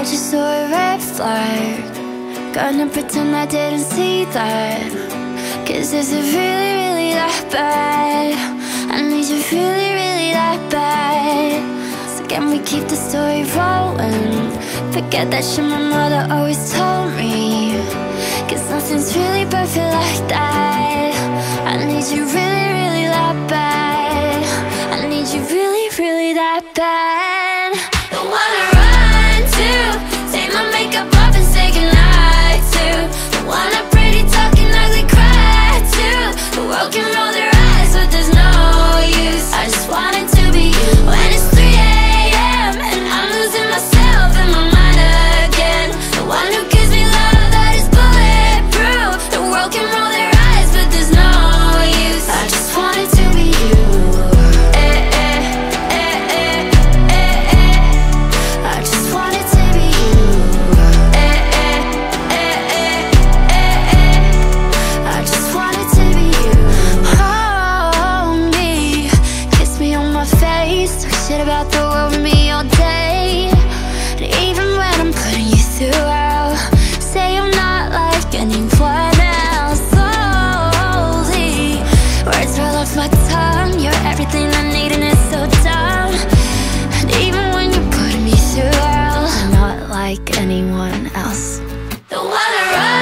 I just saw a red flag. Gonna pretend I didn't see that. Cause is it really, really that bad? I need you really, really that bad. So can we keep the story rolling? Forget that shit my mother always told me. Cause nothing's really perfect like that. I need you really, really that bad. I need you really, really that bad. Don't wanna run to, take my makeup off and say goodnight to. Don't wanna pretty talking ugly cry to. The world can roll their eyes but there's no use. I just want it to be you. When it's 3 AM and I'm losing myself in my mind again. The one who gives me love that is bulletproof. The world can roll their eyes but there's no use. I just want it to be you. I just want it to be you. I just want it to be you. Hold me, kiss me on my face, talk shit about the world with me all day. And even when I'm putting you through hell, say I'm not like anyone else. Slowly, words roll off my tongue. You're everything I need and it's so dumb. And even when you're putting me through hell, I'm not like anyone else. Don't wanna run